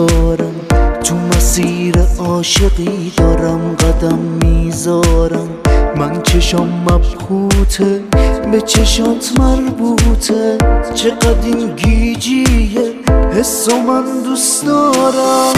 بیدارم، تو مسیر عاشقی دارم قدم میذارم. من چشام مبهوته به چشات مربوطه، چقدر این گیجیه حسو من دوست دارم.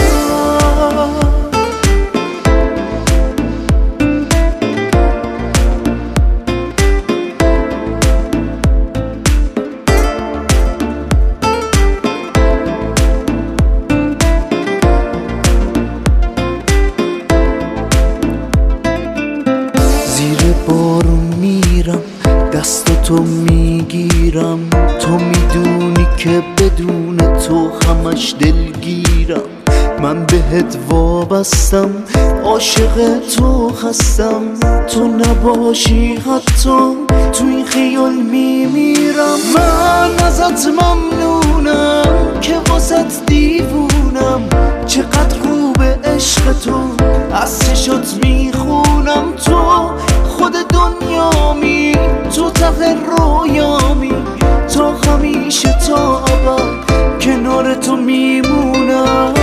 زیر بارون میرم دستاتو میگیرم، تو میدونی که بدون تو همش دلگیرم. من بهت وابستم عاشق تو هستم، تو نباشی حتی تو این خیال میمیرم. من ازت ممنونم که واسط دیوونم، چقدر خوبه عشق تو از چشات میخونم. تو خود دنیامی، تو ته رویامی، تا همیشه تا ابد کنار تو میمونم.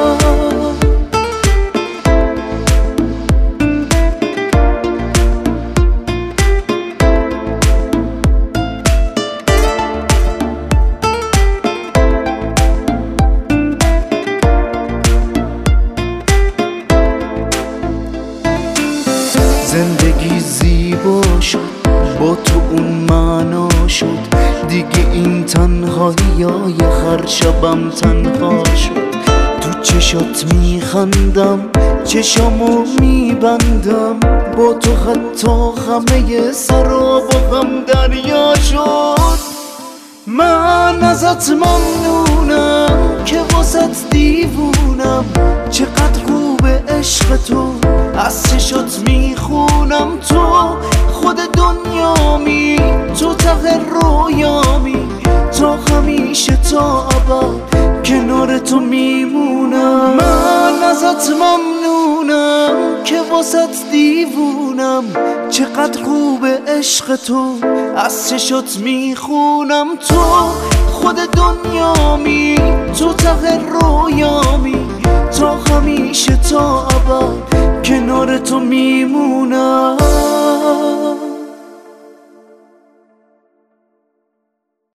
زندگی زیبا شد با تو اون معنا شد، دیگه این تنهاییای هر شبم تنها شد. تو چشات میخندم چشامو میبندم، با تو حتی همه سرا با هم دریا شد. من ازت ممنونم که واسط دیوونم، چقدر خوبه عشق تو از چشات میخونم. تو خود دنیامی، تو ته رویامی، تا همیشه تا ابد کنار تو میمونم. من ازت ممنونم که واسط دیوونم، چقدر خوبه عشق تو از چشات میخونم. تو خود دنیامی، تو ته رویامی، تا همیشه تا ابد کنار تو میمونم.